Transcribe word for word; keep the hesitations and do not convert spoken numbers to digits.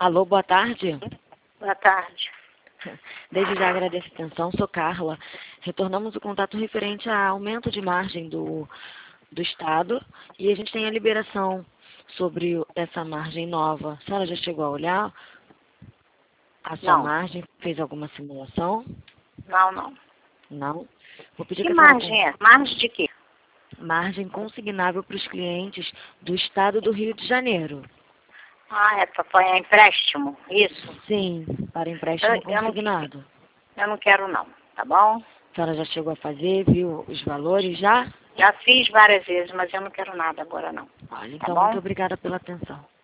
Alô, boa tarde. Boa tarde. Desde já agradeço a atenção, sou Carla. Retornamos o contato referente a aumento de margem do, do Estado e a gente tem a liberação sobre essa margem nova. A senhora já chegou a olhar a sua Não. margem? Fez alguma simulação? Não, não. Não? Vou pedir Que que a senhora margem é? Margem de quê? margem consignável para os clientes do Estado do Rio de Janeiro. Ah, é para apanhar empréstimo? Isso? Sim, para empréstimo Eu, eu, não, consignado. eu não quero não, tá bom? A senhora já chegou a fazer, viu os valores já? Já fiz várias vezes, mas eu não quero nada agora não. Olha, Tá então bom? muito obrigada pela atenção.